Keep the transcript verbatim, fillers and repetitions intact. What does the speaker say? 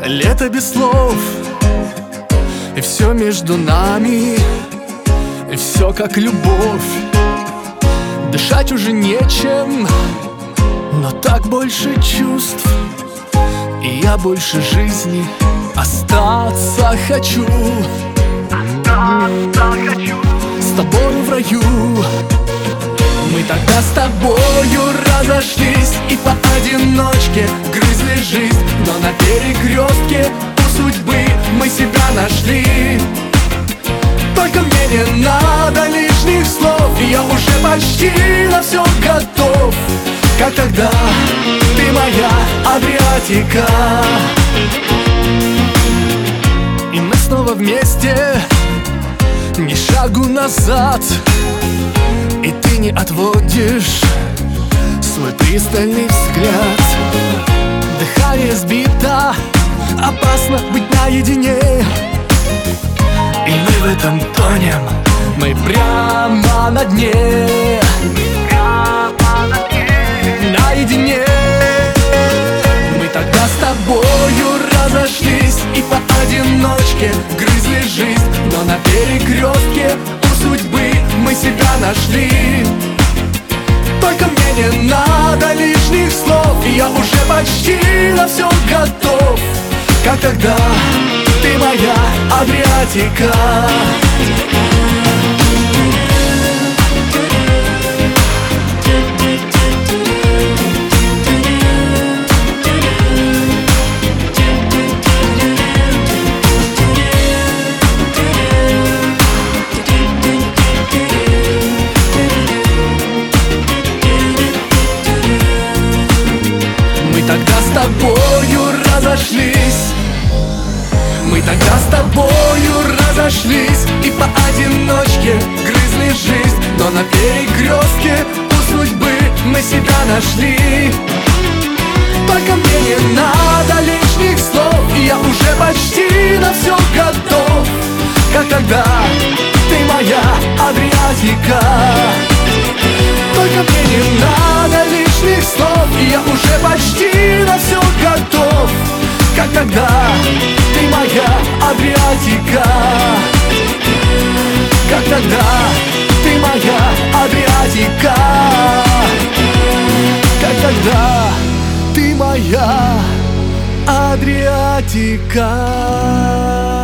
Лето без слов, и все между нами, и все как любовь. Дышать уже нечем, но так больше чувств. И я больше жизни остаться хочу. Остаться хочу с тобою в раю. Мы тогда с тобою разошлись и поодиночке грызли жизнь, но на перекрестке у судьбы мы себя нашли. Только мне не надо лишних слов, я уже почти на все готов. Как тогда ты моя Адриатика. И мы снова вместе, ни шагу назад. И ты не отводишь свой пристальный взгляд. Дыхание сбито, опасно быть наедине. И мы в этом тонем, мы прямо на дне. Наедине. Мы тогда с тобою разошлись и поодиночке грызли жизнь, но на перекрестке у судьбы мы себя нашли. Только мне не надо лишних слов, я уже почти на все готов. Как тогда ты моя Адриатика. Тогда с тобою разошлись, мы тогда с тобою разошлись и поодиночке грызли жизнь, но на перекрестке у судьбы мы себя нашли. Только мне не надо лишних слов, я уже почти на все готов. Как тогда ты моя Адриатика. Только мне не надо лишних слов, я уже почти на все готов. Как тогда ты моя Адриатика. Как тогда ты моя Адриатика. Как тогда ты моя Адриатика.